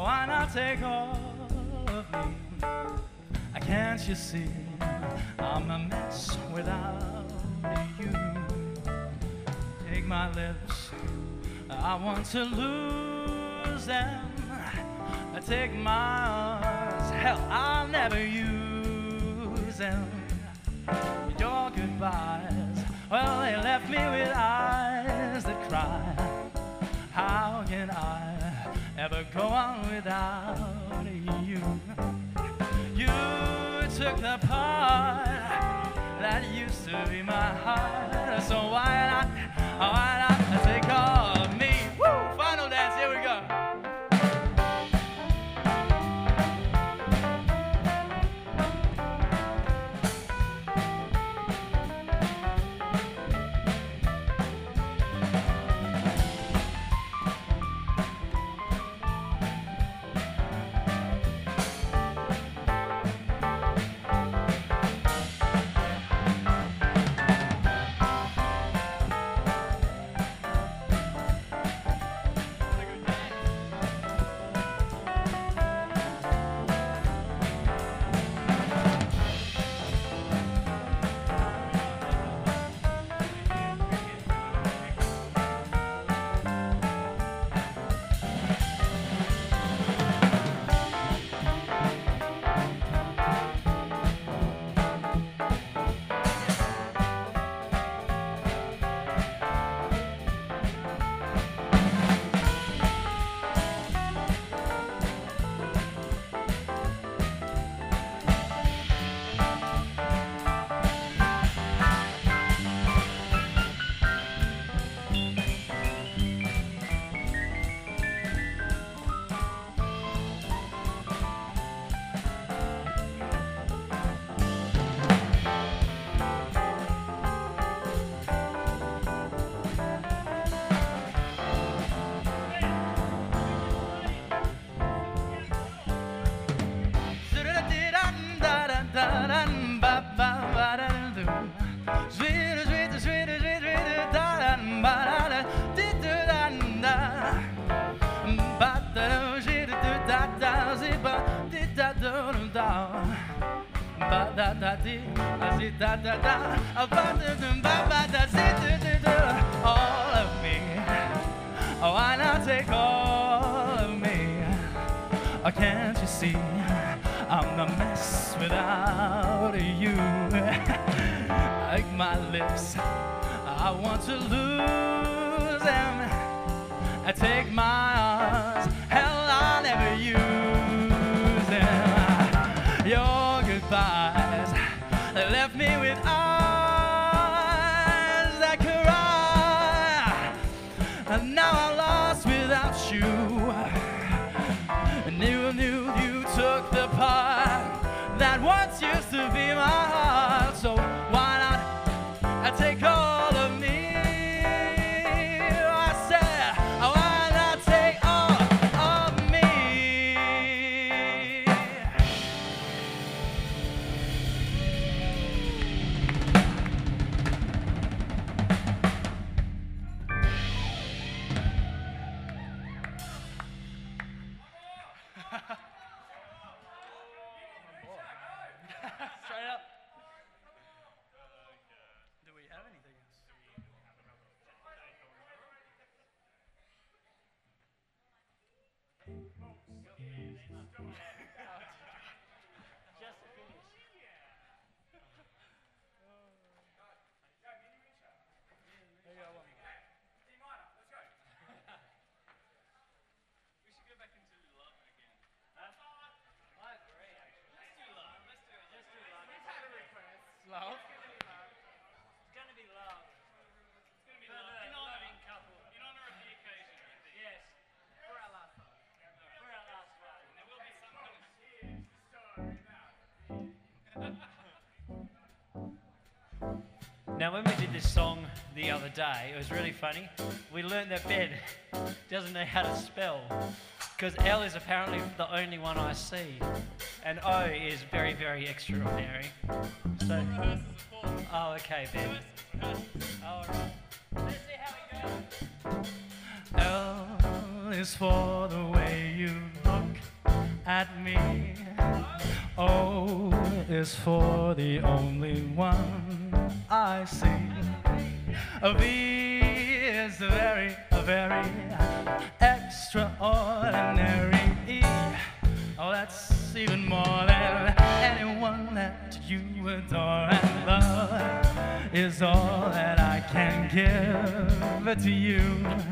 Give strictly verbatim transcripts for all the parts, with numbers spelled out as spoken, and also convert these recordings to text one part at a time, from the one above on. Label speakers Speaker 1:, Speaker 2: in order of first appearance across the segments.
Speaker 1: why not take all of me? Can't you see I'm a mess without you? Take my lips, I want to lose them. Take my arms, hell, I'll never use them. Your goodbyes, well, they left me with eyes that cry. How can I ever go on without you? You took the part that used to be my heart. So why not, why not take all of me? Woo! Final dance, here we go. All of me, why not take all of me? Oh, can't you see I'm a mess without you? Like my lips, I want to lose them. I take my arms, hell, I'll never use them. Your goodbyes, they left me with eyes that cry. And now I'm lost without you. And you knew you took the part that once used to be my heart. So why not I take all of me? I said, why not take all of me? Straight up. Do we have anything else? Just to finish. There you go, one.
Speaker 2: D minor, let's go. We should go back into love again.
Speaker 3: I agree, actually.
Speaker 2: Let's do love. Let's do it.
Speaker 3: Let's do love.
Speaker 1: We've had a request. Love.
Speaker 3: It's gonna be love.
Speaker 2: It's going to be
Speaker 3: For
Speaker 2: love.
Speaker 3: the
Speaker 2: In honor,
Speaker 3: loving couple.
Speaker 2: in honor of the occasion, I think.
Speaker 3: Yes.
Speaker 1: For our last one.
Speaker 3: For our last one.
Speaker 2: There will be some kind of...
Speaker 3: Now, when we did this song the other day, it was really funny. We learned that Ben doesn't know how to spell, because L is apparently the only one I see, and O is very, very extraordinary. So, oh, okay, Ben. All right. Let's see how we go.
Speaker 1: L is for the way you look at me. O is for the only one I see. A V is very, very extraordinary. E, oh, that's even more than anyone that you adore. And love is all that I can give to you.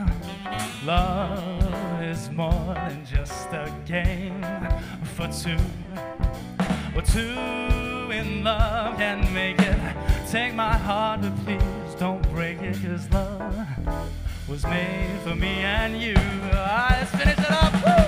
Speaker 1: Love is more than just a game for two. Well, two in love can make it. Take my heart, but please don't break it, 'cause love was made for me and you. All right, let's finish it up. Woo!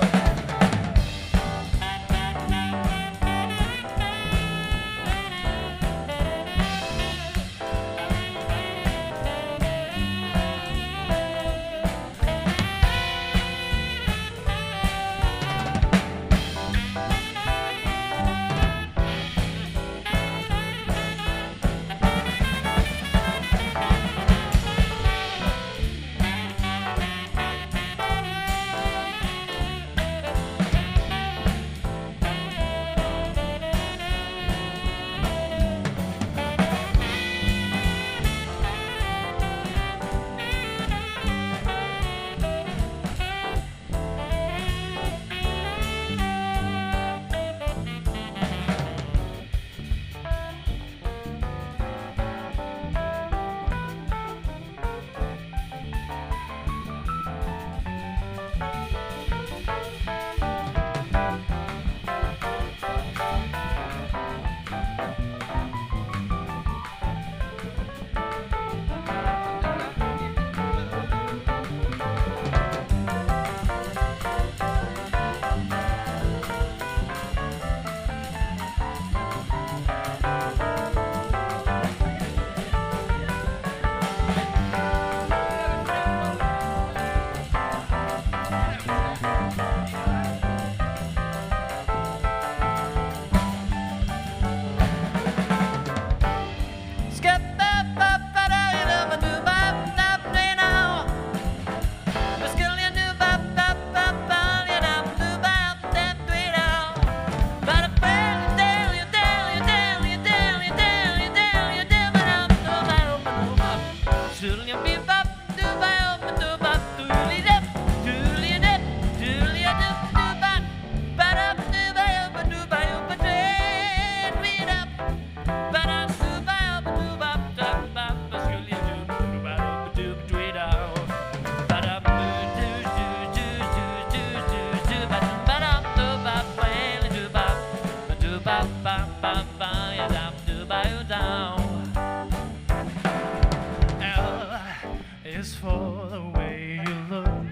Speaker 1: Is for the way you look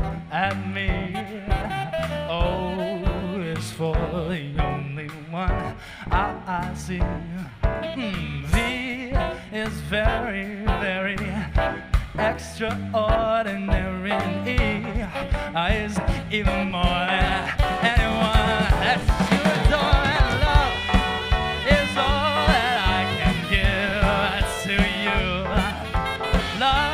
Speaker 1: at me. O is for the only one I, I see. Mm, V is very, very extraordinary. And E is even more than anyone that you adore. And love is all that I can give to you. Love.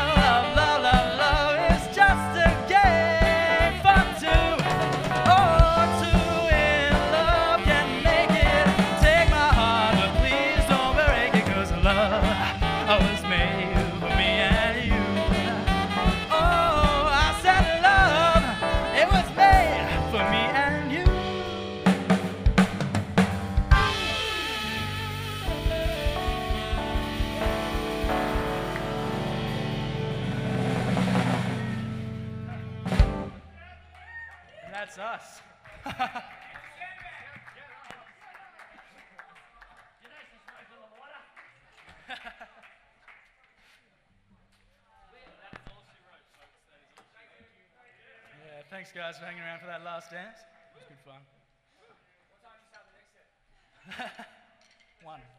Speaker 1: That's us. Yeah, thanks guys for hanging around for that last dance. It was good fun. What time do you start the next set? One.